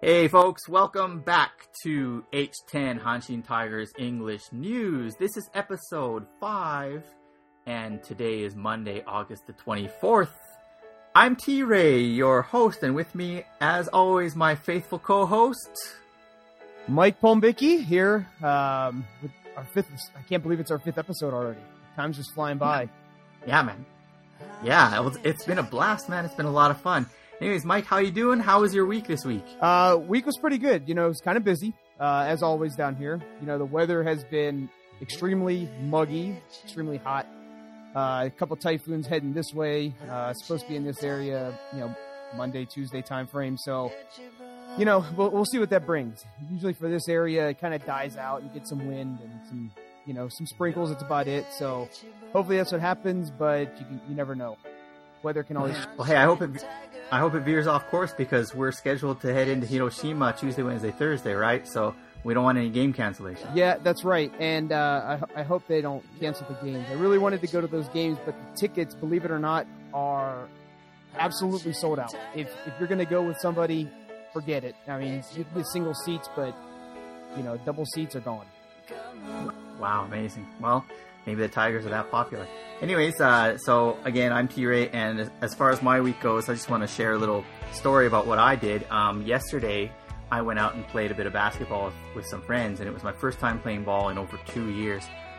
Hey folks, welcome back to H10 Hanshin Tigers English News. This is episode 5, and today is Monday, August the 24th. I'm T-Ray, your host, and with me, as always, my faithful co-host, Mike Polmbicki here with our fifth. I can't believe it's our 5th episode already. Time's just flying by. Yeah, man. Yeah, it's been a blast, man. It's been a lot of fun. Anyways, Mike, how you doing? How was your week this week? Week was pretty good. You know, it was kind of busy, as always down here. You know, the weather has been extremely muggy, extremely hot. A couple typhoons heading this way. Supposed to be in this area, you know, Monday, Tuesday time frame. So, you know, we'll see what that brings. Usually for this area, it kind of dies out. You get some wind and some, you know, some sprinkles. That's about it. So hopefully that's what happens, but you never know. Weather can always... Well, hey, I hope it veers off course because we're scheduled to head into Hiroshima Tuesday, Wednesday, Thursday, right? So we don't want any game cancellation. Yeah, that's right. And I hope they don't cancel the games. I really wanted to go to those games, but the tickets, believe it or not, are absolutely sold out. If you're going to go with somebody, forget it. I mean, you can get single seats, but, you know, double seats are gone. Wow, amazing. Well, maybe the Tigers are that popular. Anyways, so again, I'm T-Ray, and as far as my week goes, I just want to share a little story about what I did. Yesterday, I went out and played a bit of basketball with some friends, and it was my first time playing ball in over 2 years.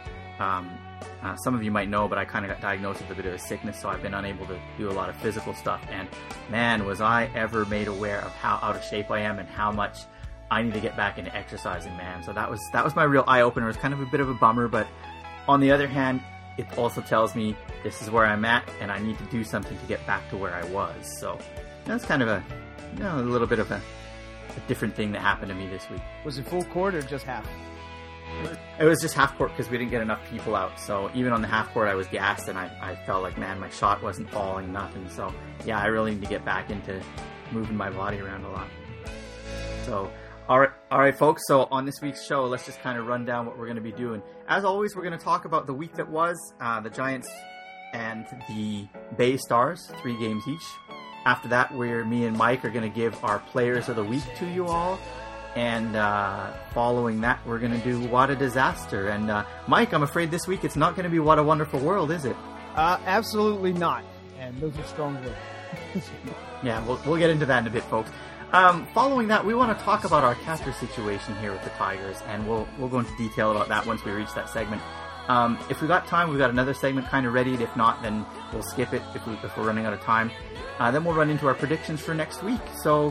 Some of you might know, but I kind of got diagnosed with a bit of a sickness, so I've been unable to do a lot of physical stuff. And man, was I ever made aware of how out of shape I am and how much I need to get back into exercising, man. So that was my real eye-opener. It was kind of a bit of a bummer, but on the other hand, it also tells me this is where I'm at, and I need to do something to get back to where I was. So that's kind of a little bit of a different thing that happened to me this week. Was it full court or just half? It was just half court because we didn't get enough people out. So even on the half court, I was gassed, and I felt like, man, my shot wasn't falling, nothing. So yeah, I really need to get back into moving my body around a lot. So all right, folks. So on this week's show, let's just kind of run down what we're going to be doing. As always, we're going to talk about the week that was, the Giants and the Bay Stars, 3 games each. After that, me and Mike are going to give our players of the week to you all. And following that, we're going to do What a Disaster. And Mike, I'm afraid this week it's not going to be What a Wonderful World, is it? Absolutely not. And those are strong words. Yeah, we'll get into that in a bit, folks. Following that, we want to talk about our catcher situation here with the Tigers, and we'll go into detail about that once we reach that segment. If we got time, we've got another segment kind of ready. If not, then we'll skip it if we're running out of time. Then we'll run into our predictions for next week. So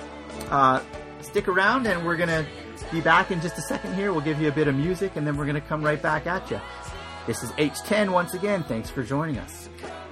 stick around, and we're going to be back in just a second here. We'll give you a bit of music, and then we're going to come right back at you. This is H10 once again. Thanks for joining us.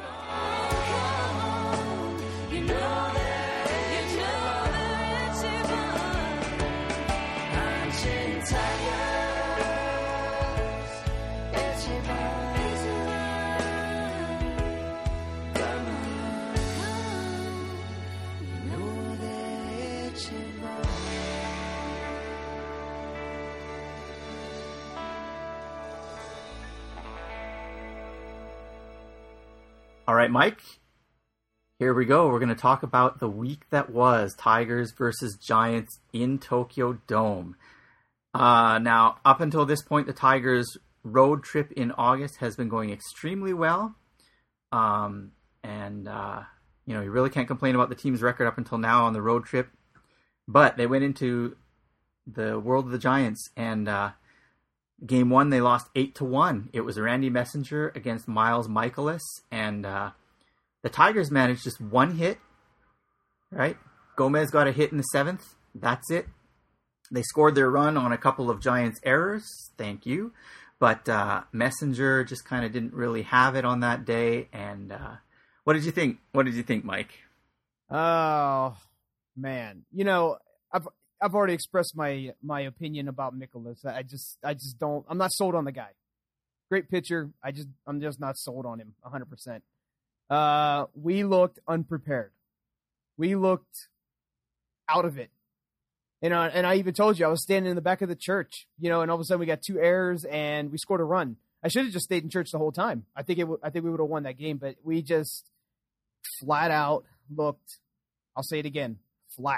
All right, Mike, here we go. We're going to talk about the week that was, Tigers versus Giants in Tokyo Dome. Now, up until this point, the Tigers' road trip in August has been going extremely well. You really can't complain about the team's record up until now on the road trip. But they went into the World of the Giants, and Game 1, they lost 8-1. It was Randy Messenger against Miles Michaelis, and the Tigers managed just one hit, right? Gomez got a hit in the 7th. That's it. They scored their run on a couple of Giants errors. Thank you. But Messenger just kind of didn't really have it on that day. And what did you think? What did you think, Mike? Oh, man. You know, I've already expressed my opinion about Michaelis. I just don't. I'm not sold on the guy. Great pitcher. I'm just not sold on him 100%. We looked unprepared. We looked out of it. And I even told you I was standing in the back of the church, you know, and all of a sudden we got 2 errors and we scored a run. I should have just stayed in church the whole time. I think we would have won that game, but we just flat out looked. I'll say it again, flat.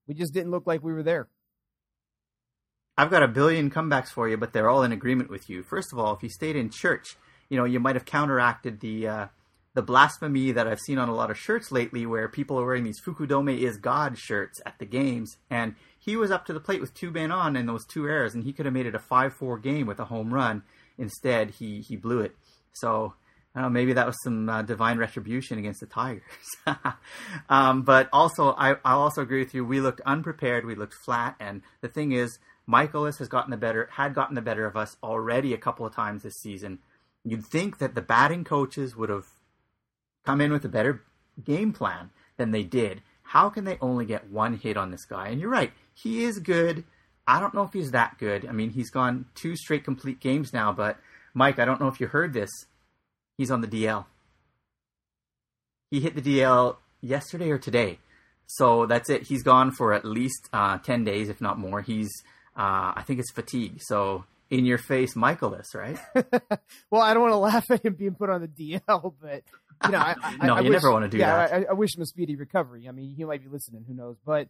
We just didn't look like we were there. I've got a billion comebacks for you, but they're all in agreement with you. First of all, if you stayed in church, you might have counteracted the blasphemy that I've seen on a lot of shirts lately, where people are wearing these Fukudome is God shirts at the games, and he was up to the plate with 2 men on and those 2 errors, and he could have made it a 5-4 game with a home run. Instead, he blew it. So maybe that was some divine retribution against the Tigers. But also, I'll also agree with you. We looked unprepared. We looked flat, and the thing is, Michaelis had gotten the better of us already a couple of times this season. You'd think that the batting coaches would have come in with a better game plan than they did. How can they only get 1 hit on this guy? And you're right, he is good. I don't know if he's that good. I mean, he's gone 2 straight complete games now, but Mike, I don't know if you heard this. He's on the DL. He hit the DL yesterday or today. So that's it. He's gone for at least 10 days, if not more. He's, I think it's fatigue. So in your face, Michaelis, right? Well, I don't want to laugh at him being put on the DL, but no, you never want to do that. I wish him a speedy recovery. I mean, he might be listening. Who knows? But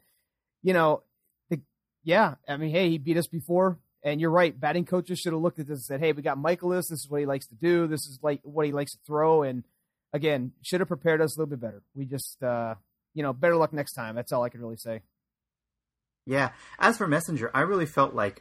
hey, he beat us before, and you're right. Batting coaches should have looked at this and said, "Hey, we got Michaelis. This is what he likes to do. This is like what he likes to throw." And again, should have prepared us a little bit better. We just, better luck next time. That's all I can really say. Yeah. As for Messenger, I really felt like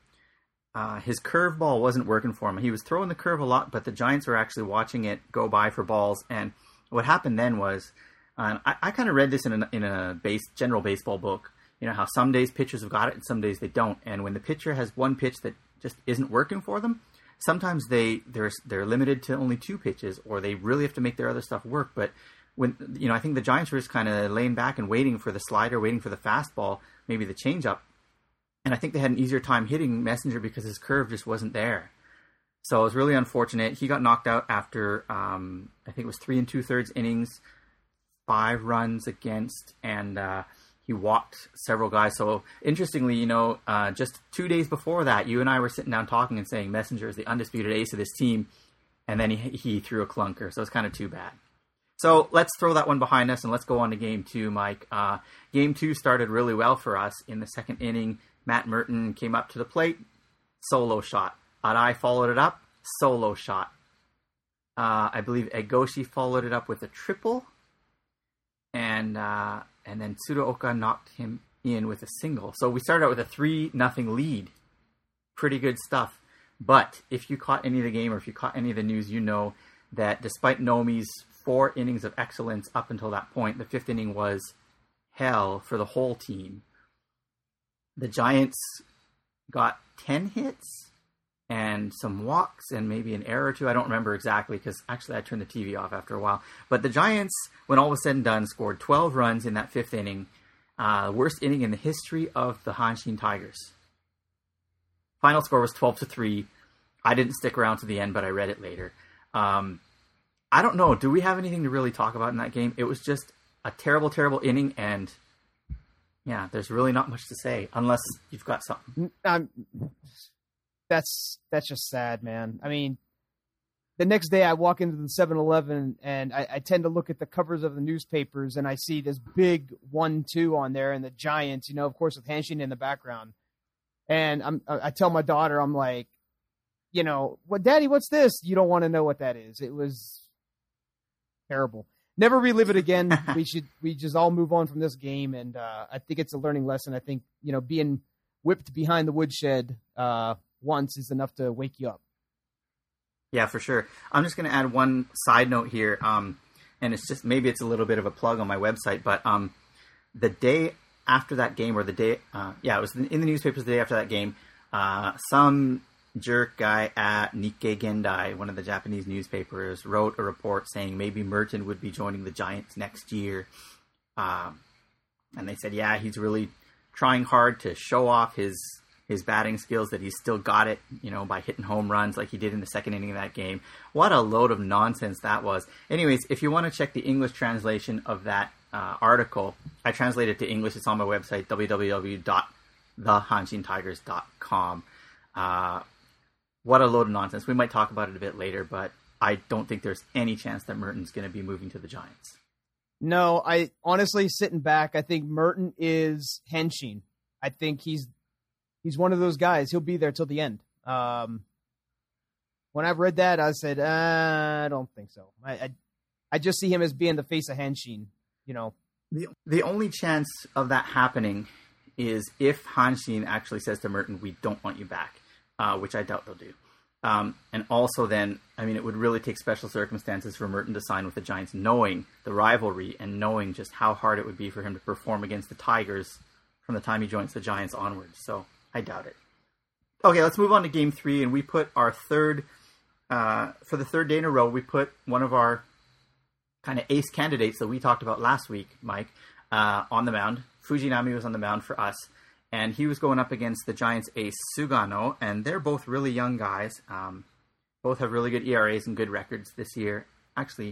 his curveball wasn't working for him. He was throwing the curve a lot, but the Giants were actually watching it go by for balls. And what happened then was, I kind of read this in a general baseball book. You know how some days pitchers have got it and some days they don't. And when the pitcher has one pitch that just isn't working for them, sometimes they're limited to only 2 pitches, or they really have to make their other stuff work. But when I think the Giants were just kind of laying back and waiting for the slider, waiting for the fastball, maybe the changeup. And I think they had an easier time hitting Messenger because his curve just wasn't there. So it was really unfortunate. He got knocked out after, I think it was 3 2/3 innings, 5 runs against, and he walked several guys. So interestingly, just 2 days before that, you and I were sitting down talking and saying Messenger is the undisputed ace of this team. And then he threw a clunker. So it's kind of too bad. So let's throw that one behind us and let's go on to Game 2, Mike. Game 2 started really well for us. In the second inning, Matt Merton came up to the plate, solo shot. Arai followed it up, solo shot. I believe Egoshi followed it up with a triple. And then Tsuruoka knocked him in with a single. So we started out with a 3-0 lead. Pretty good stuff. But if you caught any of the game or if you caught any of the news, you know that despite Nomi's 4 innings of excellence up until that point, the 5th inning was hell for the whole team. The Giants got 10 hits and some walks and maybe an error or 2. I don't remember exactly because actually I turned the TV off after a while. But the Giants, when all was said and done, scored 12 runs in that 5th inning. Worst inning in the history of the Hanshin Tigers. Final score was 12-3. I didn't stick around to the end, but I read it later. I don't know. Do we have anything to really talk about in that game? It was just a terrible, terrible inning, and yeah, there's really not much to say unless you've got something. That's just sad, man. I mean, the next day I walk into the 7-Eleven and I tend to look at the covers of the newspapers and I see this big 1-2 on there and the Giants, of course, with Hanshin in the background. And I tell my daughter, I'm like, what, Daddy, what's this? You don't want to know what that is. It was terrible. Never relive it again. We just all move on from this game. And I think it's a learning lesson. I think, being whipped behind the woodshed once is enough to wake you up. Yeah, for sure. I'm just going to add one side note here. And it's just, maybe it's a little bit of a plug on my website, but the day after that game, or the day, it was in the newspapers the day after that game, some jerk guy at Nikkei Gendai, one of the Japanese newspapers, wrote a report saying maybe Merton would be joining the Giants next year. And they said, yeah, he's really trying hard to show off his batting skills, that he's still got it, by hitting home runs like he did in the second inning of that game. What a load of nonsense that was. Anyways, if you want to check the English translation of that article, I translated it to English. It's on my website, www.thehanshintigers.com. What a load of nonsense. We might talk about it a bit later, but I don't think there's any chance that Merton's going to be moving to the Giants. No, I honestly, sitting back, I think Merton is henching. I think he's one of those guys. He'll be there till the end. When I read that, I said, I don't think so. I just see him as being the face of Henshin, you know. The only chance of that happening is if Hanshin actually says to Merton, we don't want you back, which I doubt they'll do. And also then, I mean, it would really take special circumstances for Merton to sign with the Giants, knowing the rivalry and knowing just how hard it would be for him to perform against the Tigers from the time he joins the Giants onwards. So I doubt it. Okay, let's move on to Game 3, and we put our third, for the third day in a row, we put one of our kind of ace candidates that we talked about last week, Mike, on the mound. Fujinami was on the mound for us, and he was going up against the Giants ace Sugano, and they're both really young guys. Both have really good ERAs and good records this year. Actually,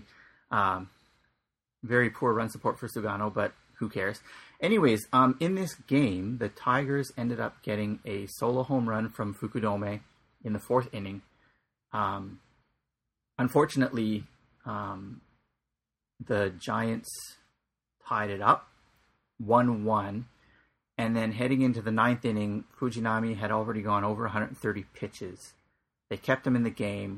very poor run support for Sugano, but who cares? Anyways, in this game, the Tigers ended up getting a solo home run from Fukudome in the fourth inning. Unfortunately, the Giants tied it up 1-1, and then heading into the ninth inning, Fujinami had already gone over 130 pitches. They kept him in the game.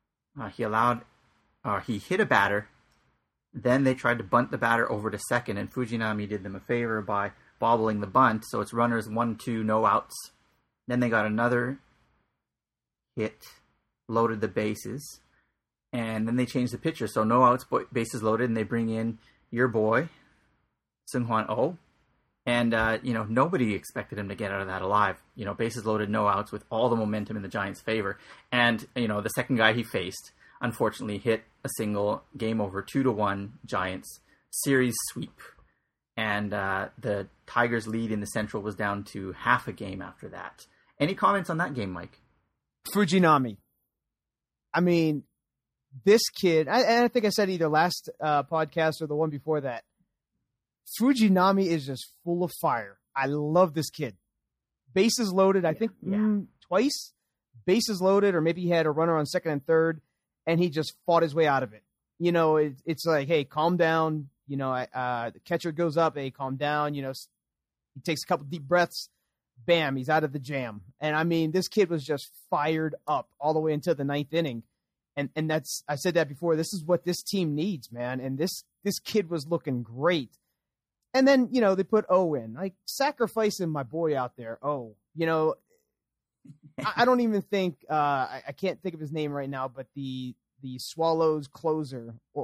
He hit a batter. Then they tried to bunt the batter over to second, and Fujinami did them a favor by bobbling the bunt, so it's runners 1-2, no outs. Then they got another hit, loaded the bases, and then they changed the pitcher, so no outs, bases loaded, and they bring in your boy, Seung-Hwan Oh, and nobody expected him to get out of that alive. Bases loaded, no outs, with all the momentum in the Giants' favor, and the second guy he faced unfortunately hit a single, game over, 2-1 Giants, series sweep. And the Tigers' lead in the Central was down to half a game after that. Any comments on that game, Mike? Fujinami. I mean, this kid, I think I said either last podcast or the one before that, Fujinami is just full of fire. I love this kid. Bases loaded, I think twice. Bases loaded, or maybe he had a runner on second and third, and he just fought his way out of it. It's like, hey, calm down. The catcher goes up, hey, calm down. He takes a couple deep breaths. Bam, he's out of the jam. And I mean, this kid was just fired up all the way into the ninth inning. And that's, I said that before, this is what this team needs, man. And this kid was looking great. And then, they put O in, like sacrificing my boy out there. I don't even think I can't think of his name right now, but the Swallows closer or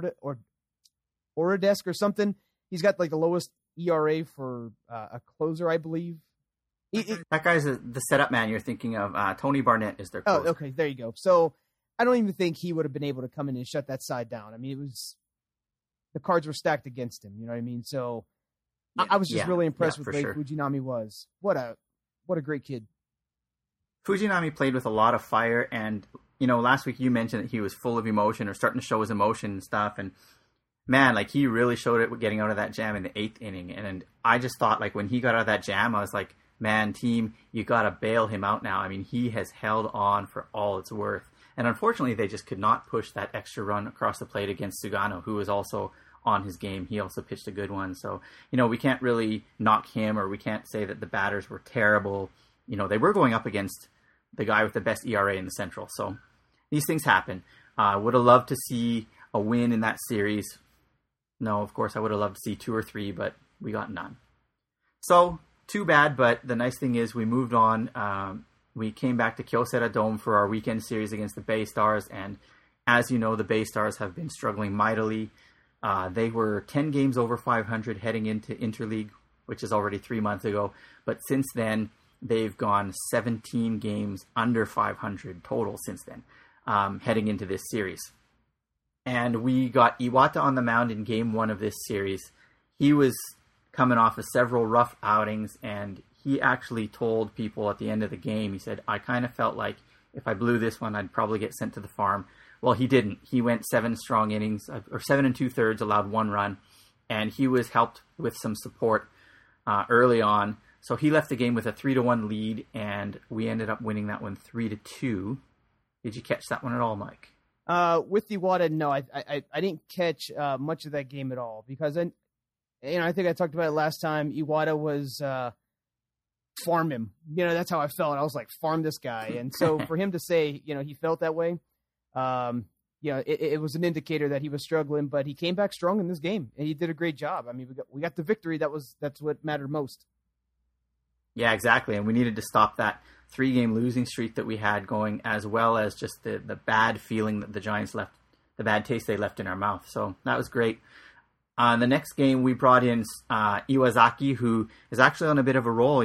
Oradesk or something. He's got like the lowest ERA for a closer, I believe. That guy's the setup man you're thinking of. Tony Barnett is their closer. Oh, okay, there you go. So I don't even think he would have been able to come in and shut that side down. I mean, the cards were stacked against him. You know what I mean? So I was just really impressed with the way Fujinami was. What a great kid. Fujinami played with a lot of fire, and last week you mentioned that he was full of emotion, or starting to show his emotion and stuff, and man, like, he really showed it getting out of that jam in the eighth inning. And I just thought, like, when he got out of that jam, I was like, man, team, you gotta bail him out now. I mean, he has held on for all it's worth, and unfortunately they just could not push that extra run across the plate against Sugano, who was also on his game. He also pitched a good one, so we can't really knock him, or we can't say that the batters were terrible. They were going up against the guy with the best ERA in the Central. So these things happen. Would have loved to see a win in that series. No, of course, I would have loved to see 2 or 3, but we got none. So, too bad, but the nice thing is we moved on. We came back to Kyocera Dome for our weekend series against the Bay Stars, and as you know, the Bay Stars have been struggling mightily. They were 10 games over 500 heading into Interleague, which is already 3 months ago, but since then, they've gone 17 games under 500 total since then, heading into this series. And we got Iwata on the mound in game 1 of this series. He was coming off of several rough outings, and he actually told people at the end of the game, he said, I kind of felt like if I blew this one, I'd probably get sent to the farm. Well, he didn't. He went 7 strong innings, or 7 2/3, allowed 1 run, and he was helped with some support early on. So he left the game with a 3-1 lead, and we ended up winning that one 3-2. Did you catch that one at all, Mike? With Iwata, no, I didn't catch much of that game at all because I think I talked about it last time. Iwata was farm him. That's how I felt. I was like, farm this guy. And so for him to say, he felt that way, it was an indicator that he was struggling, but he came back strong in this game and he did a great job. I mean, we got the victory. That's what mattered most. Yeah, exactly. And we needed to stop that 3-game losing streak that we had going, as well as just the bad feeling that the Giants left, the bad taste they left in our mouth. So that was great. The next game, we brought in Iwazaki, who is actually on a bit of a roll.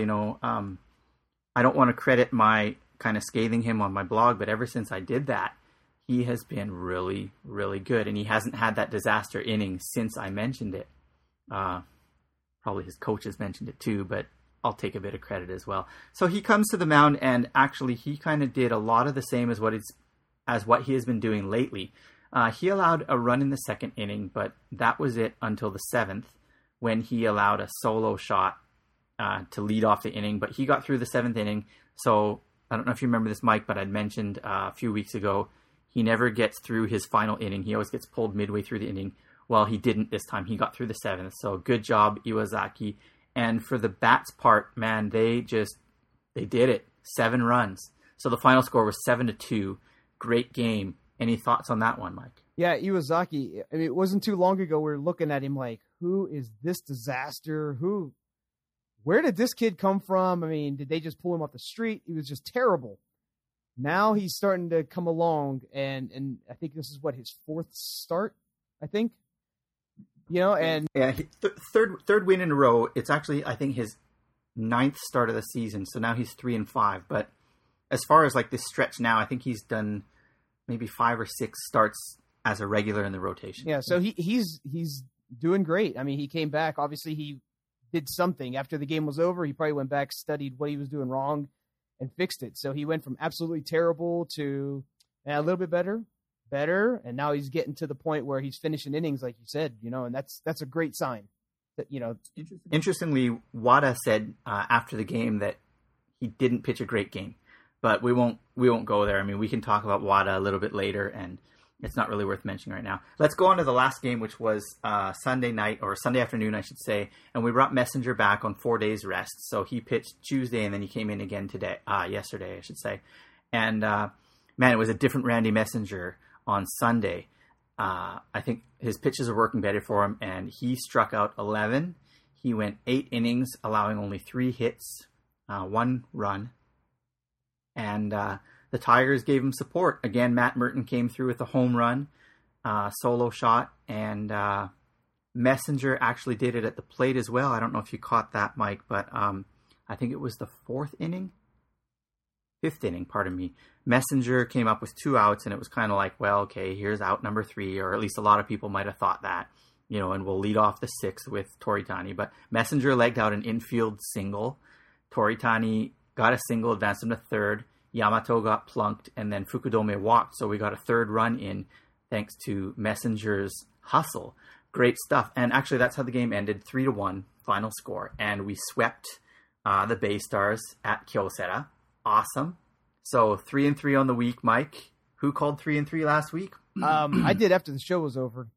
I don't want to credit my kind of scathing him on my blog, but ever since I did that, he has been really, really good. And he hasn't had that disaster inning since I mentioned it. Probably his coaches mentioned it too, but I'll take a bit of credit as well. So he comes to the mound, and actually he kind of did a lot of the same as what he has been doing lately. He allowed a run in the second inning, but that was it until the 7th, when he allowed a solo shot to lead off the inning. But he got through the 7th inning. So I don't know if you remember this, Mike, but I'd mentioned a few weeks ago, he never gets through his final inning. He always gets pulled midway through the inning. Well, he didn't this time. He got through the 7th. So good job, Iwazaki. And for the bats part, man, they did it. 7 runs. So the final score was 7-2. Great game. Any thoughts on that one, Mike? Yeah, Iwazaki. I mean, it wasn't too long ago we were looking at him like, who is this disaster? Where did this kid come from? I mean, did they just pull him off the street? He was just terrible. Now he's starting to come along, and I think this is his 4th start, I think. And yeah, third win in a row. It's actually, I think, his 9th start of the season. So now he's 3-5. But as far as like this stretch now, I think he's done maybe 5 or 6 starts as a regular in the rotation. Yeah, so he's doing great. I mean, he came back. Obviously, he did something after the game was over. He probably went back, studied what he was doing wrong, and fixed it. So he went from absolutely terrible to a little bit better, and now he's getting to the point where he's finishing innings, like you said. And that's a great sign. That Interestingly, Wada said after the game that he didn't pitch a great game. But we won't go there. I mean, we can talk about Wada a little bit later, and it's not really worth mentioning right now. Let's go on to the last game, which was Sunday night, or Sunday afternoon, I should say. And we brought Messenger back on 4 days rest. So he pitched Tuesday, and then he came in again yesterday, I should say. And man, it was a different Randy Messenger on Sunday. I think his pitches are working better for him, and he struck out 11. He went 8 innings, allowing only 3 hits, 1 run. And the Tigers gave him support. Again, Matt Merton came through with a home run, solo shot, and Messenger actually did it at the plate as well. I don't know if you caught that, Mike, but I think it was the 5th inning. Pardon me. Messenger came up with 2 outs, and it was kind of like, well, okay, here's out number 3, or at least a lot of people might have thought that, and we'll lead off the 6th with Toritani. But Messenger legged out an infield single. Toritani got a single, advanced him to 3rd. Yamato got plunked, and then Fukudome walked, so we got a 3rd run in thanks to Messenger's hustle. Great stuff. And actually, that's how the game ended, 3-1 final score. And we swept the Bay Stars at Kyocera. Awesome. So 3-3 on the week, Mike. Who called 3-3 last week? I did after the show was over.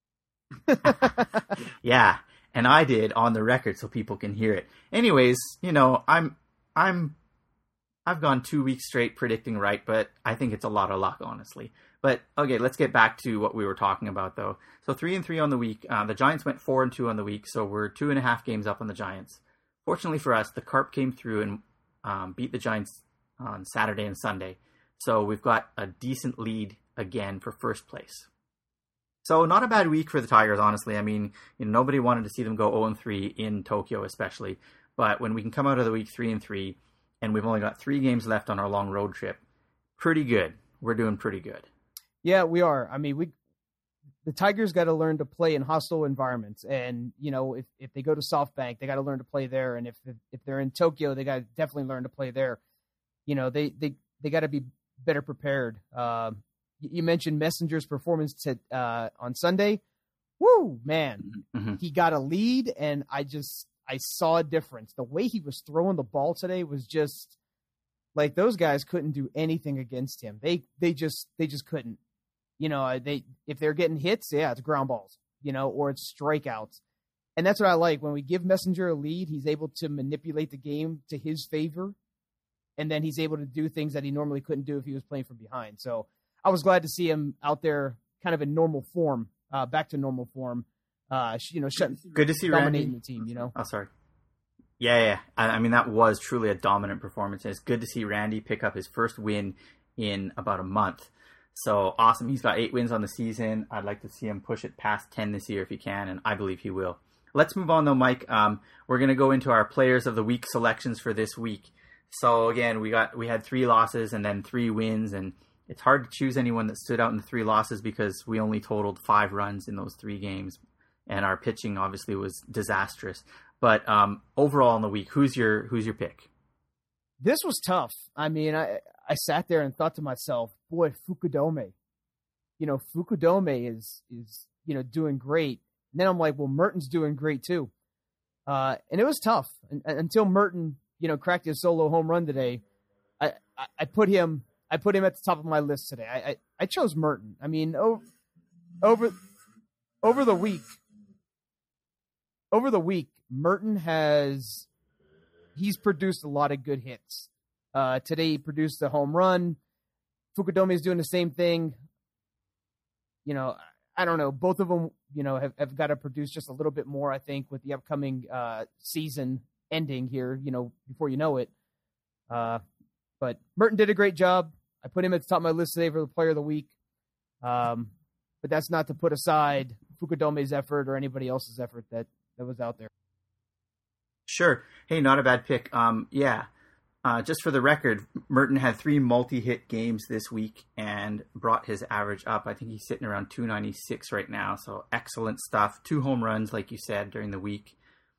Yeah, and I did on the record so people can hear it. Anyways, I've gone 2 weeks straight predicting right, but I think it's a lot of luck, honestly. But okay, let's get back to what we were talking about, though. So 3-3 on the week. The Giants went 4-2 on the week, so we're 2.5 games up on the Giants. Fortunately for us, the Carp came through and beat the Giants on Saturday and Sunday. So we've got a decent lead again for first place. So not a bad week for the Tigers, honestly. I mean, nobody wanted to see them go 0-3 in Tokyo, especially. But when we can come out of the week 3-3, and we've only got 3 games left on our long road trip, pretty good. We're doing pretty good. Yeah, we are. I mean, the Tigers got to learn to play in hostile environments, and if they go to SoftBank, they got to learn to play there, and if they're in Tokyo, they got to definitely learn to play there. They got to be better prepared. You mentioned Messenger's performance on Sunday. Woo, man, He got a lead, and I saw a difference. The way he was throwing the ball today was just like those guys couldn't do anything against him. They just couldn't. if they're getting hits, yeah, it's ground balls, or it's strikeouts. And that's what I like. When we give Messenger a lead, he's able to manipulate the game to his favor, and then he's able to do things that he normally couldn't do if he was playing from behind. So I was glad to see him out there kind of in normal form, back to normal form, good to see dominating Randy. the team, Oh, sorry. Yeah. I mean, that was truly a dominant performance. And it's good to see Randy pick up his first win in about a month. So awesome. He's got 8 wins on the season. I'd like to see him push it past 10 this year if he can, and I believe he will. Let's move on, though, Mike. We're going to go into our Players of the Week selections for this week. So, again, we had 3 losses and then 3 wins, and it's hard to choose anyone that stood out in the 3 losses because we only totaled 5 runs in those 3 games, and our pitching obviously was disastrous. But overall in the week, who's your pick? This was tough. I mean, I sat there and thought to myself, boy, Fukudome. Fukudome is doing great. And then I'm like, well, Merton's doing great too. And it was tough until Merton, cracked his solo home run today. I put him at the top of my list today. I chose Merton. I mean, over the week, Merton he's produced a lot of good hits. Today he produced a home run. Fukudome is doing the same thing. I don't know. Both of them, have got to produce just a little bit more, I think, with the upcoming season ending here, before you know it. But Merton did a great job. I put him at the top of my list today for the Player of the Week. But that's not to put aside Fukudome's effort or anybody else's effort that was out there. Sure. Hey, not a bad pick. Just for the record, Merton had 3 multi-hit games this week and brought his average up. I think he's sitting around 296 right now, so excellent stuff. 2 home runs, like you said, during the week.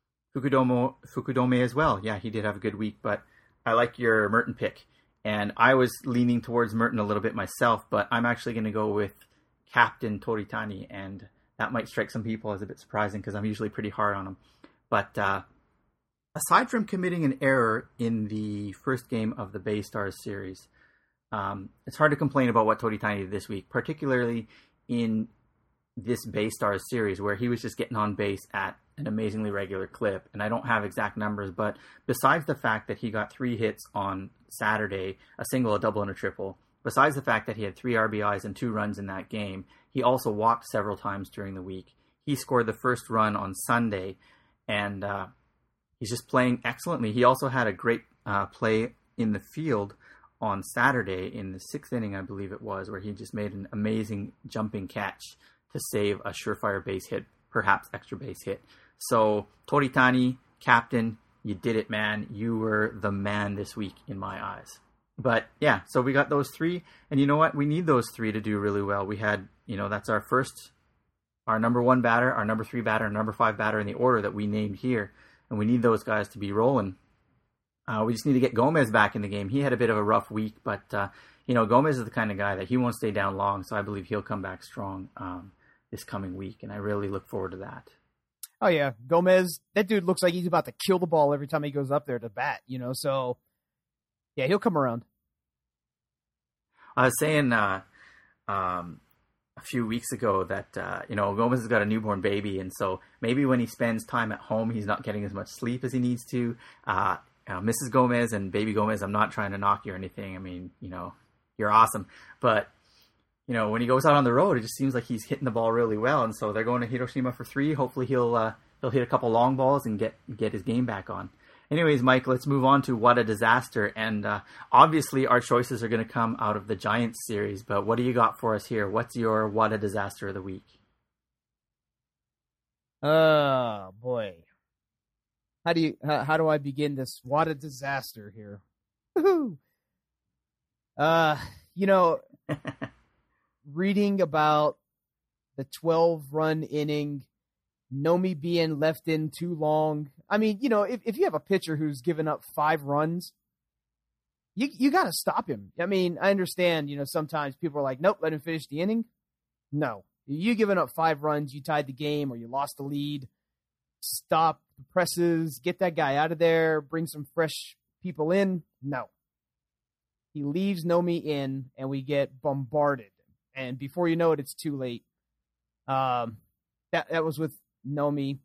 Fukudome as well. Yeah, he did have a good week, but I like your Merton pick. And I was leaning towards Merton a little bit myself, but I'm actually going to go with Captain Toritani, and that might strike some people as a bit surprising because I'm usually pretty hard on him. But aside from committing an error in the first game of the Bay Stars series, it's hard to complain about what Toritani did this week, particularly in this Bay Stars series where he was just getting on base at an amazingly regular clip. And I don't have exact numbers, but besides the fact that he got 3 hits on Saturday, a single, a double, and a triple, besides the fact that he had 3 RBIs and 2 runs in that game, he also walked several times during the week. He scored the first run on Sunday, and he's just playing excellently. He also had a great play in the field on Saturday in the 6th inning, I believe it was, where he just made an amazing jumping catch to save a surefire base hit, perhaps extra base hit. So, Toritani, captain, you did it, man. You were the man this week in my eyes. But yeah, so we got those 3, and you know what? We need those 3 to do really well. We had, that's our number 1 batter, our number 3 batter, and number 5 batter in the order that we named here. And we need those guys to be rolling. We just need to get Gomez back in the game. He had a bit of a rough week, but, Gomez is the kind of guy that he won't stay down long, so I believe he'll come back strong this coming week, and I really look forward to that. Oh, yeah. Gomez, that dude looks like he's about to kill the ball every time he goes up there to bat, so, yeah, he'll come around. I was saying a few weeks ago that, Gomez has got a newborn baby, and so maybe when he spends time at home, he's not getting as much sleep as he needs to. Mrs. Gomez and baby Gomez, I'm not trying to knock you or anything. I mean, you're awesome. But, when he goes out on the road, it just seems like he's hitting the ball really well, and so they're going to Hiroshima for 3. Hopefully he'll hit a couple long balls and get his game back on. Anyways, Mike, let's move on to What a Disaster. And obviously our choices are going to come out of the Giants series, but what do you got for us here? What's your What a Disaster of the week? Oh, boy. How do I begin this What a Disaster here? Woo-hoo. Reading about the 12-run inning, Nomi being left in too long. I mean, if you have a pitcher who's given up 5 runs, you got to stop him. I mean, I understand, sometimes people are like, nope, let him finish the inning. No. You giving up 5 runs, you tied the game or you lost the lead. Stop the presses, get that guy out of there, bring some fresh people in. No. He leaves Nomi in and we get bombarded. and before you know it, it's too late. That was with Nomi.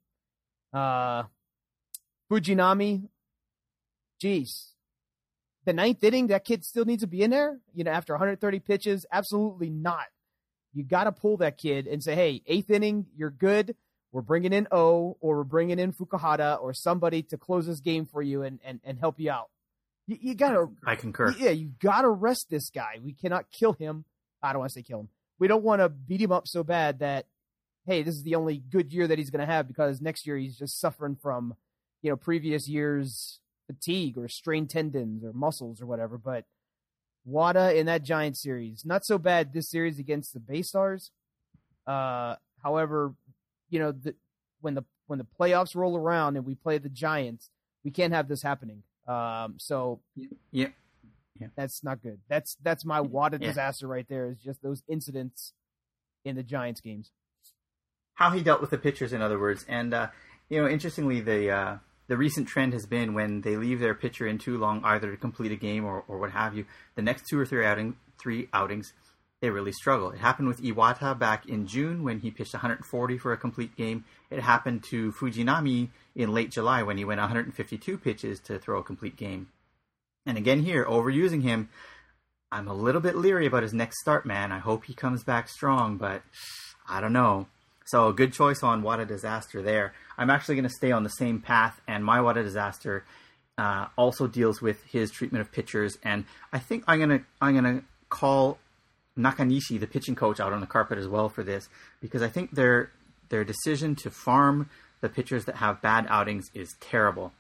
Fujinami, geez. The ninth inning, that kid still needs to be in there? After 130 pitches? Absolutely not. You got to pull that kid and say, hey, eighth inning, you're good. We're bringing in O, or we're bringing in Fukuhara or somebody to close this game for you and help you out. You got to. I concur. Yeah, you got to rest this guy. We cannot kill him. I don't want to say kill him. We don't want to beat him up so bad that, hey, this is the only good year that he's going to have, because next year he's just suffering from, previous year's fatigue or strained tendons or muscles or whatever. But Wada in that Giants series, not so bad this series against the Bay Stars. However, when the playoffs roll around and we play the Giants, we can't have this happening. So yeah, that's not good. That's my Wada disaster right there, is just those incidents in the Giants games. How he dealt with the pitchers, in other words. And, interestingly, the recent trend has been when they leave their pitcher in too long, either to complete a game or what have you, the next 2 or 3 outings, they really struggle. It happened with Iwata back in June when he pitched 140 for a complete game. It happened to Fujinami in late July when he went 152 pitches to throw a complete game. And again here, overusing him, I'm a little bit leery about his next start, man. I hope he comes back strong, but I don't know. So a good choice on Wada Disaster there. I'm actually going to stay on the same path, and my Wada Disaster also deals with his treatment of pitchers. And I think I'm gonna call Nakanishi, the pitching coach, out on the carpet as well for this, because I think their decision to farm the pitchers that have bad outings is terrible.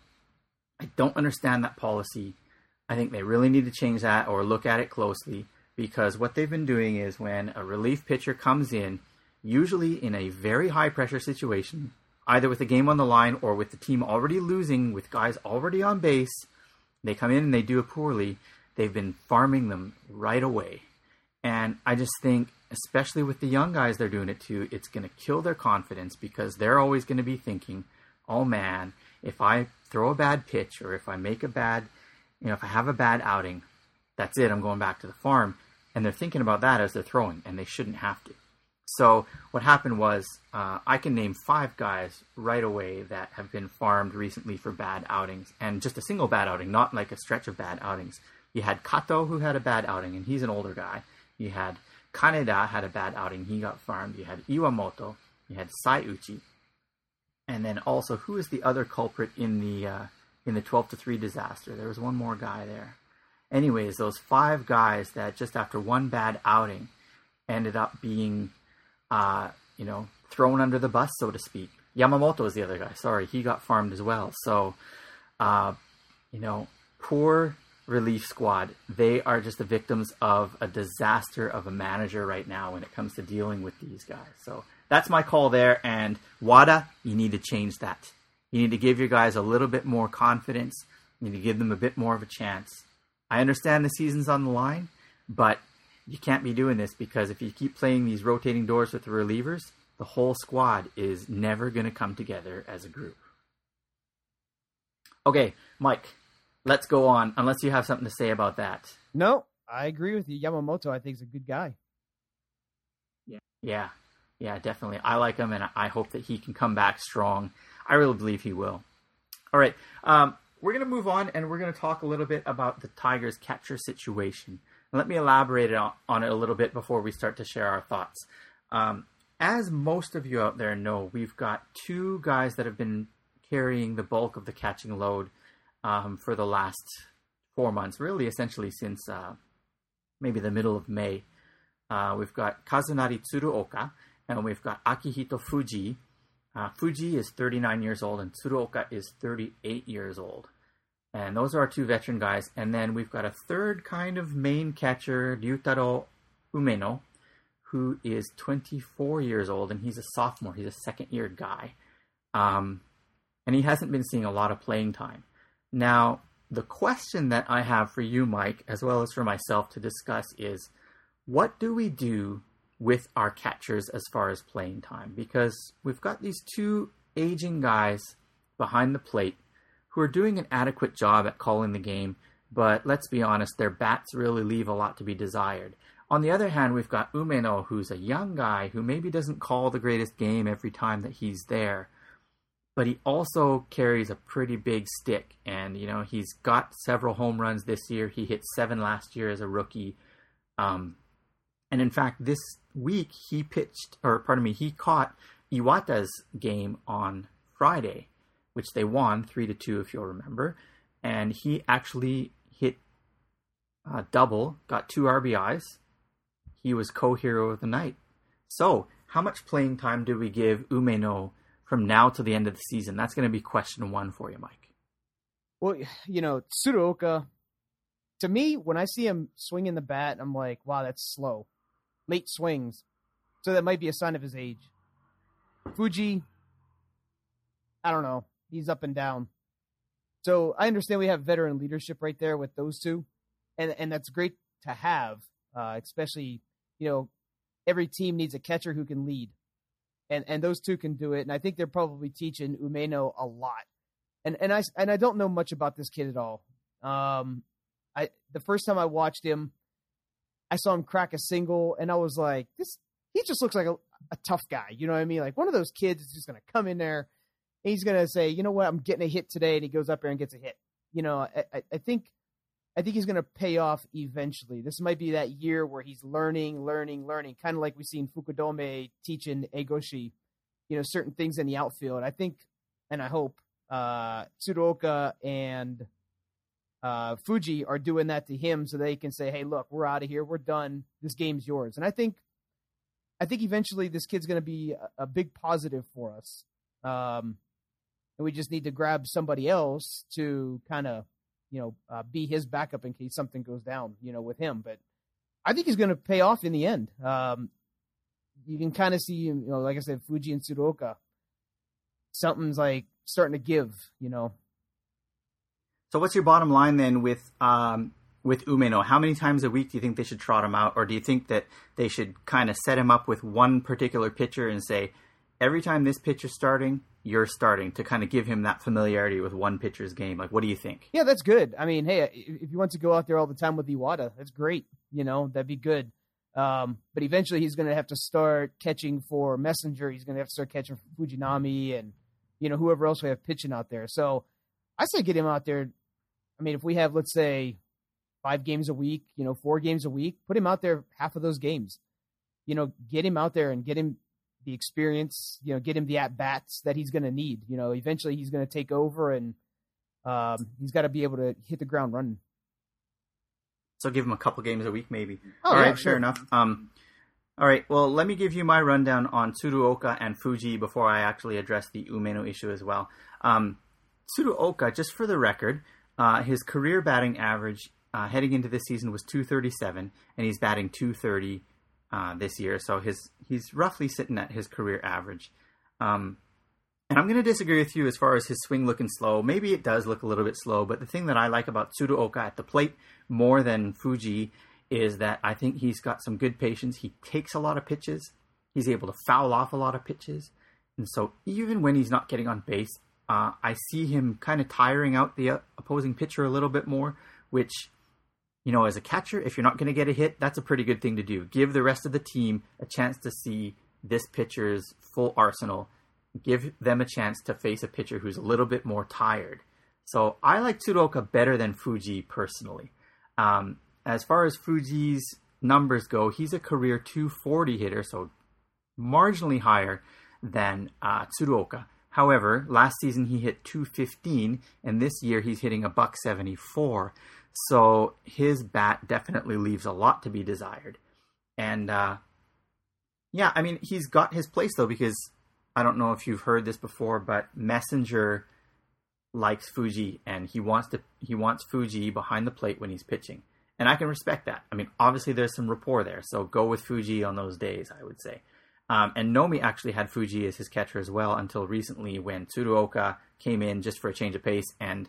I don't understand that policy. I think they really need to change that or look at it closely, because what they've been doing is when a relief pitcher comes in, usually in a very high-pressure situation, either with the game on the line or with the team already losing, with guys already on base, they come in and they do it poorly, they've been farming them right away. And I just think, especially with the young guys they're doing it to, it's going to kill their confidence, because they're always going to be thinking, oh man, if I throw a bad pitch or if I make a bad, if I have a bad outing, that's it, I'm going back to the farm. And they're thinking about that as they're throwing, and they shouldn't have to. So what happened was, I can name 5 guys right away that have been farmed recently for bad outings, and just a single bad outing, not like a stretch of bad outings. You had Kato, who had a bad outing, and he's an older guy. You had Kaneda had a bad outing, he got farmed. You had Iwamoto, you had Saiuchi, and then also, who is the other culprit in the 12-3 disaster? There was one more guy there. Anyways, those 5 guys that just after one bad outing ended up being thrown under the bus, so to speak. Yamamoto is the other guy. Sorry, he got farmed as well. So, poor relief squad. They are just the victims of a disaster of a manager right now when it comes to dealing with these guys. So that's my call there. And Wada, you need to change that. You need to give your guys a little bit more confidence. You need to give them a bit more of a chance. I understand the season's on the line, but you can't be doing this, because if you keep playing these rotating doors with the relievers, the whole squad is never going to come together as a group. Okay, Mike, let's go on, unless you have something to say about that. No, I agree with you. Yamamoto, I think, is a good guy. Yeah, definitely. I like him, and I hope that he can come back strong. I really believe he will. All right, we're going to move on, and we're going to talk a little bit about the Tigers' catcher situation. Let me elaborate on it a little bit before we start to share our thoughts. As most of you out there know, we've got 2 guys that have been carrying the bulk of the catching load for the last 4 months, really essentially since maybe the middle of May. We've got Kazunari Tsuruoka, and we've got Akihito Fuji. Fuji is 39 years old, and Tsuruoka is 38 years old. And those are our 2 veteran guys. And then we've got a third kind of main catcher, Ryutaro Umeno, who is 24 years old, and he's a sophomore. He's a second-year guy. And he hasn't been seeing a lot of playing time. Now, the question that I have for you, Mike, as well as for myself to discuss is, what do we do with our catchers as far as playing time? Because we've got these 2 aging guys behind the plate who are doing an adequate job at calling the game, but let's be honest, their bats really leave a lot to be desired. On the other hand, we've got Umeno, who's a young guy who maybe doesn't call the greatest game every time that he's there, but he also carries a pretty big stick. And, he's got several home runs this year. He hit 7 last year as a rookie. And in fact, this week he caught Iwata's game on Friday, which they won 3-2, if you'll remember. And he actually hit a double, got 2 RBIs. He was co-hero of the night. So, how much playing time do we give Umeno from now to the end of the season? That's going to be question 1 for you, Mike. Well, Tsuruoka, to me, when I see him swinging the bat, I'm like, wow, that's slow. Late swings. So that might be a sign of his age. Fuji, I don't know. He's up and down. So I understand we have veteran leadership right there with those two. And that's great to have, especially, every team needs a catcher who can lead. And those two can do it. And I think they're probably teaching Umeno a lot. And I don't know much about this kid at all. The first time I watched him, I saw him crack a single, and I was like, he just looks like a tough guy. You know what I mean? Like one of those kids is just going to come in there, and he's going to say, you know what, I'm getting a hit today, and he goes up there and gets a hit. I think he's going to pay off eventually. This might be that year where he's learning, kind of like we've seen Fukudome teaching Egoshi, certain things in the outfield. I think, and I hope, Tsuruoka and Fuji are doing that to him so they can say, hey, look, we're out of here. We're done. This game's yours. And I think eventually this kid's going to be a big positive for us. And we just need to grab somebody else to kind of, be his backup in case something goes down, with him. But I think he's going to pay off in the end. You can kind of see, like I said, Fuji and Tsuruoka, something's like starting to give, So what's your bottom line then with Umeno? How many times a week do you think they should trot him out? Or do you think that they should kind of set him up with one particular pitcher and say, every time this pitcher's starting, you're starting, to kind of give him that familiarity with one pitcher's game? Like, what do you think? Yeah, that's good. I mean, hey, if you want to go out there all the time with Iwata, that's great. That'd be good. But eventually he's going to have to start catching for Messenger. He's going to have to start catching for Fujinami and, whoever else we have pitching out there. So I say get him out there. I mean, if we have, let's say, 5 games a week, 4 games a week, put him out there half of those games. Get him out there and get him the experience, get him the at-bats that he's going to need. Eventually he's going to take over, and he's got to be able to hit the ground running. So give him a couple games a week maybe. Oh, all yeah, right, sure. fair enough. All right, well, let me give you my rundown on Tsuruoka and Fuji before I actually address the Umeno issue as well. Tsuruoka, just for the record, his career batting average heading into this season was .237, and he's batting .230 this year. So he's roughly sitting at his career average. And I'm going to disagree with you as far as his swing looking slow. Maybe it does look a little bit slow, but the thing that I like about Tsuruoka at the plate more than Fuji is that I think he's got some good patience. He takes a lot of pitches. He's able to foul off a lot of pitches. And so even when he's not getting on base, I see him kind of tiring out the opposing pitcher a little bit more, which, as a catcher, if you're not going to get a hit, that's a pretty good thing to do. Give the rest of the team a chance to see this pitcher's full arsenal. Give them a chance to face a pitcher who's a little bit more tired. So I like Tsuruoka better than Fuji personally. As far as Fuji's numbers go, he's a career .240 hitter, so marginally higher than Tsuruoka. However, last season he hit .215, and this year he's hitting a .174. So his bat definitely leaves a lot to be desired. And he's got his place though, because I don't know if you've heard this before, but Messenger likes Fuji, and he wants Fuji behind the plate when he's pitching. And I can respect that. I mean, obviously there's some rapport there, so go with Fuji on those days, I would say. And Nomi actually had Fuji as his catcher as well until recently when Tsuruoka came in just for a change of pace, and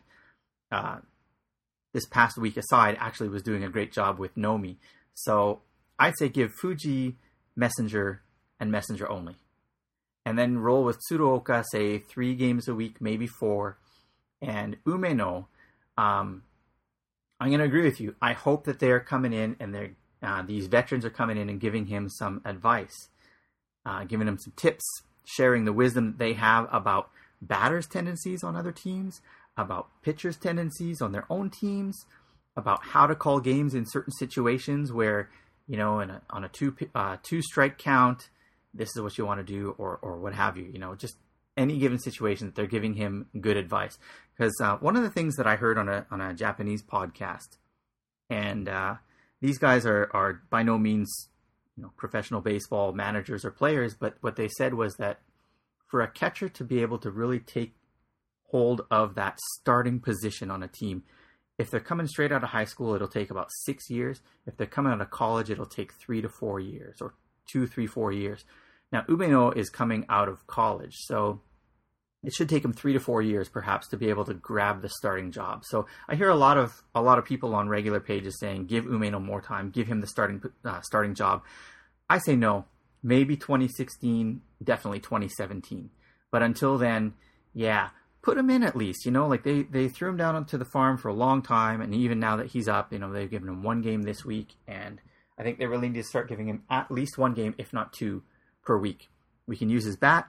this past week aside actually was doing a great job with Nomi. So I'd say give Fuji, Messenger, and Messenger only. And then roll with Tsuruoka, say 3 games a week, maybe 4. And Umeno, I'm going to agree with you. I hope that they're coming in and they're These veterans are coming in and giving him some advice, giving him some tips, sharing the wisdom that they have about batters' tendencies on other teams, about pitchers' tendencies on their own teams, about how to call games in certain situations where, on a two strike count, this is what you want to do, or what have you. Just any given situation that they're giving him good advice. Because one of the things that I heard on a Japanese podcast, and these guys are by no means professional baseball managers or players, but what they said was that for a catcher to be able to really take hold of that starting position on a team, if they're coming straight out of high school, it'll take about 6 years. If they're coming out of college, it'll take 3 to 4 years, or 2, 3, 4 years. Now, Umeno is coming out of college, so it should take him 3 to 4 years, perhaps, to be able to grab the starting job. So I hear a lot of people on regular pages saying, "Give Umeno more time, give him the starting job." I say no. Maybe 2016, definitely 2017. But until then, yeah, put him in at least. Like they threw him down onto the farm for a long time, and even now that he's up, they've given him one game this week, and I think they really need to start giving him at least one game, if not two, per week. We can use his bat,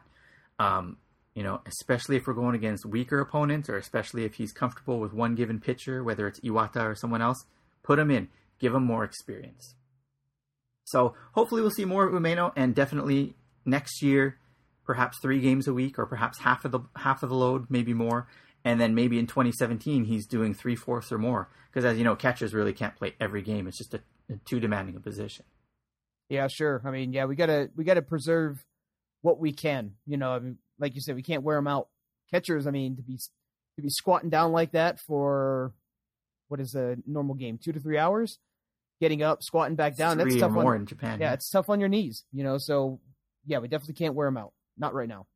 especially if we're going against weaker opponents, or especially if he's comfortable with one given pitcher, whether it's Iwata or someone else. Put him in, give him more experience. So hopefully we'll see more of Umeno, and definitely next year, perhaps 3 games a week, or perhaps half of the load, maybe more. And then maybe in 2017 he's doing 3/4 or more, because as you know, catchers really can't play every game. It's just too demanding a position. Yeah, sure. I mean, yeah, we gotta preserve what we can. Like you said, we can't wear them out. Catchers, I mean, to be squatting down like that for what is a normal game, 2 to 3 hours. Getting up, squatting back down. That's tough. More in Japan. Yeah, it's tough on your knees. So yeah, we definitely can't wear them out. Not right now.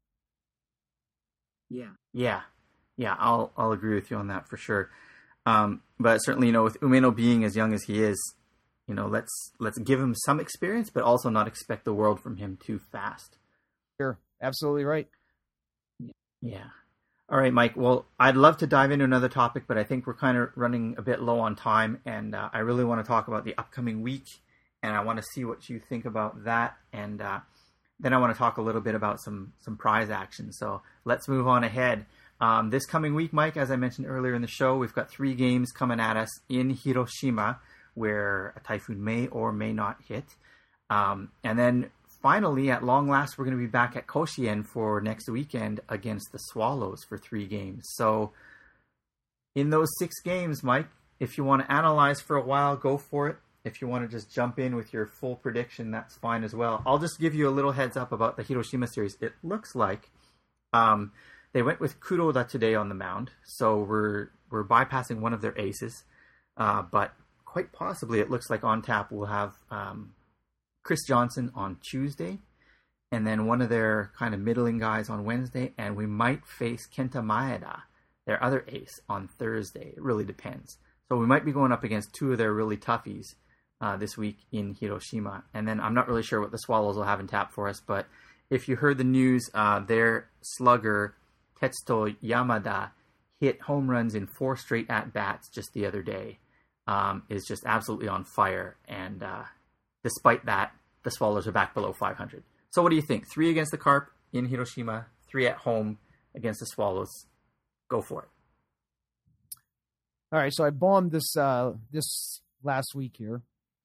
Yeah. I'll agree with you on that for sure. But certainly, with Umeno being as young as he is, let's give him some experience, but also not expect the world from him too fast. Sure, absolutely right. Yeah. All right, Mike. Well, I'd love to dive into another topic, but I think we're kind of running a bit low on time, and I really want to talk about the upcoming week, and I want to see what you think about that, and then I want to talk a little bit about some prize action. So let's move on ahead. This coming week, Mike, as I mentioned earlier in the show, we've got 3 games coming at us in Hiroshima, where a typhoon may or may not hit. And then finally, at long last, we're going to be back at Koshien for next weekend against the Swallows for 3 games. So in those 6 games, Mike, if you want to analyze for a while, go for it. If you want to just jump in with your full prediction, that's fine as well. I'll just give you a little heads up about the Hiroshima series. It looks like they went with Kuroda today on the mound, so we're bypassing one of their aces. But quite possibly, it looks like on tap we'll have Chris Johnson on Tuesday, and then one of their kind of middling guys on Wednesday, and we might face Kenta Maeda, their other ace, on Thursday. It really depends. So we might be going up against 2 of their really toughies this week in Hiroshima. And then I'm not really sure what the Swallows will have in tap for us, but if you heard the news, their slugger, Tetsuto Yamada, hit home runs in 4 straight at-bats just the other day, is just absolutely on fire. And despite that, the Swallows are back below 500. So what do you think? 3 against the Carp in Hiroshima, 3 at home against the Swallows. Go for it. All right, so I bombed this last week here.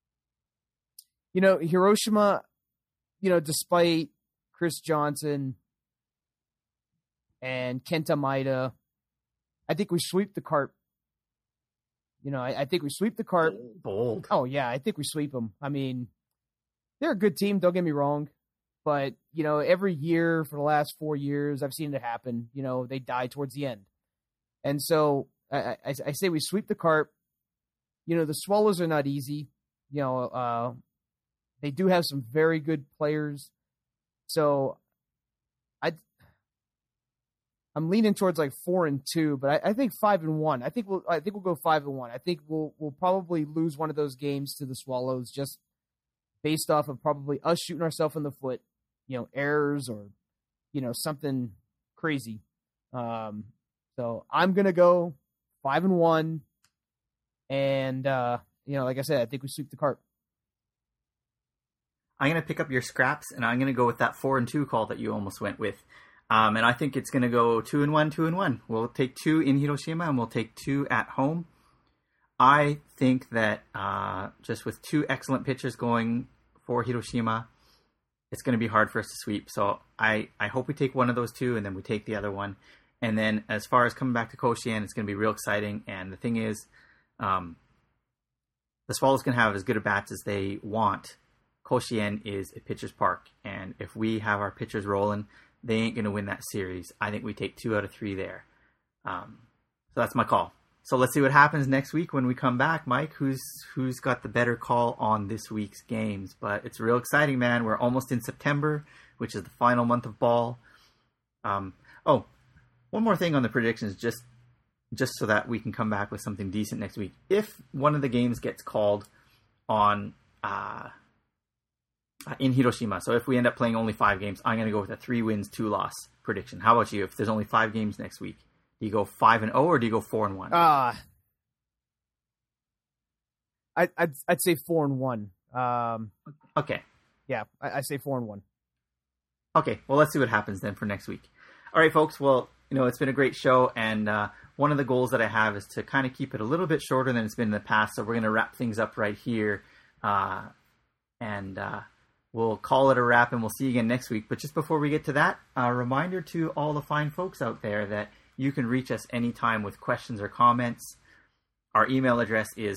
Hiroshima, despite Chris Johnson and Kenta Maeda, I think we sweep the Carp. I think we sweep the Carp. Bold. Oh, yeah, I think we sweep them. I mean, they're a good team, don't get me wrong. But, every year for the last 4 years, I've seen it happen. They die towards the end. And so I say we sweep the Carp. The Swallows are not easy. They do have some very good players. So I'm leaning towards like 4-2, but I think 5-1. I think we'll go 5-1. I think we'll probably lose one of those games to the Swallows just based off of probably us shooting ourselves in the foot, errors or something crazy. So I'm gonna go 5-1, and like I said, I think we sweep the Carp. I'm going to pick up your scraps, and I'm going to go with that 4-2 call that you almost went with. And I think it's going to go 2-1, 2-1. We'll take 2 in Hiroshima, and we'll take 2 at home. I think that just with 2 excellent pitchers going for Hiroshima, it's going to be hard for us to sweep. So I hope we take one of those 2, and then we take the other one. And then as far as coming back to Koshien, it's going to be real exciting. And the thing is, the Swallows can have as good a bats as they want. Koshien is a pitcher's park, and if we have our pitchers rolling, they ain't going to win that series. I think we take 2 out of 3 there. So that's my call. So let's see what happens next week when we come back. Mike, who's got the better call on this week's games? But it's real exciting, man. We're almost in September, which is the final month of ball. One more thing on the predictions, just so that we can come back with something decent next week. If one of the games gets called on in Hiroshima, so if we end up playing only 5 games, I'm going to go with a 3 wins, 2 loss prediction. How about you? If there's only 5 games next week, do you go 5-0 or do you go 4-1? I'd say 4-1. Okay. Yeah, I say 4-1. Okay, well, let's see what happens then for next week. All right, folks. Well, it's been a great show, and one of the goals that I have is to kind of keep it a little bit shorter than it's been in the past. So we're going to wrap things up right here, and we'll call it a wrap, and we'll see you again next week. But just before we get to that, a reminder to all the fine folks out there that you can reach us anytime with questions or comments. Our email address is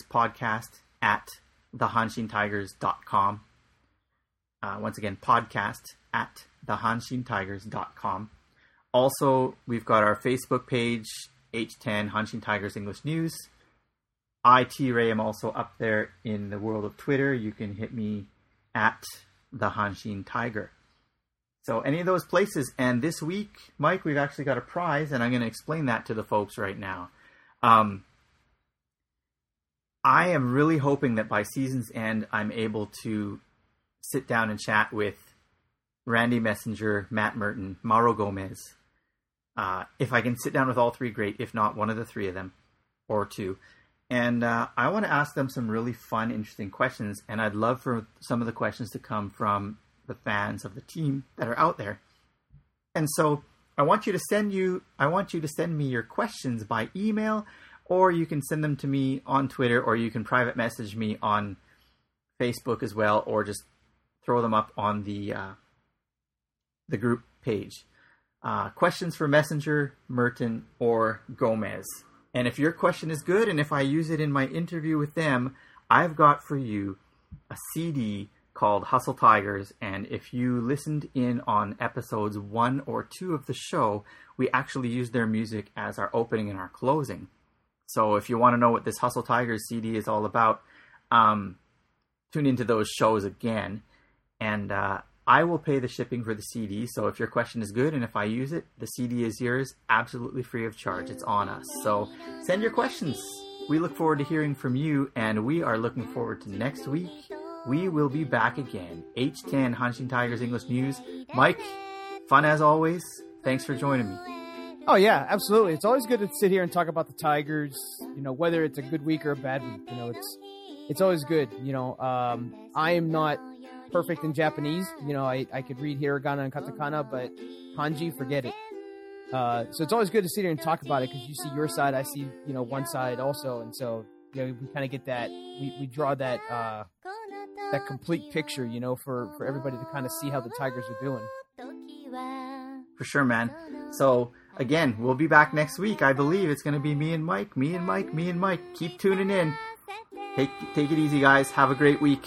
podcast@thehanshintigers.com. Once again, podcast@thehanshintigers.com. Also, we've got our Facebook page, H10 Hanshin Tigers English News. Ray, I'm also up there in the world of Twitter. You can hit me at the Hanshin Tiger. So any of those places. And this week, Mike, we've actually got a prize, and I'm going to explain that to the folks right now. I am really hoping that by season's end, I'm able to sit down and chat with Randy Messenger, Matt Merton, Mauro Gomez. If I can sit down with all 3, great. If not, one of the 3 of them, or 2. And I want to ask them some really fun, interesting questions. And I'd love for some of the questions to come from the fans of the team that are out there. And so I want you to send me your questions by email, or you can send them to me on Twitter, or you can private message me on Facebook as well, or just throw them up on the group page. Questions for Messenger, Merton, or Gomez. And if your question is good, and if I use it in my interview with them, I've got for you a CD called Hustle Tigers. And if you listened in on episodes 1 or 2 of the show, we actually used their music as our opening and our closing. So if you want to know what this Hustle Tigers CD is all about, tune into those shows again. And I will pay the shipping for the CD, so if your question is good and if I use it, the CD is yours, absolutely free of charge. It's on us. So send your questions. We look forward to hearing from you, and we are looking forward to next week. We will be back again. H10 Hanshin Tigers English News. Mike, fun as always. Thanks for joining me. Oh, yeah, absolutely. It's always good to sit here and talk about the Tigers, whether it's a good week or a bad week. It's always good. I am not perfect in Japanese. I could read hiragana and katakana, but kanji, forget it. So it's always good to sit here and talk about it, because you see your side, I see one side also, and so we kind of get that, we draw that that complete picture, for everybody to kind of see how the Tigers are doing. For sure, man. So again, we'll be back next week. I believe it's going to be me and Mike. Keep tuning in. Take it easy, guys. Have a great week.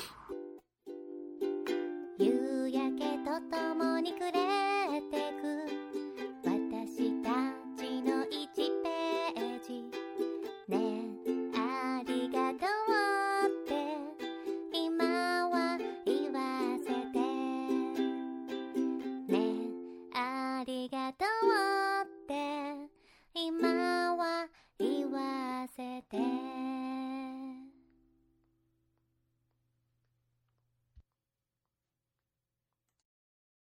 「今は言わせて」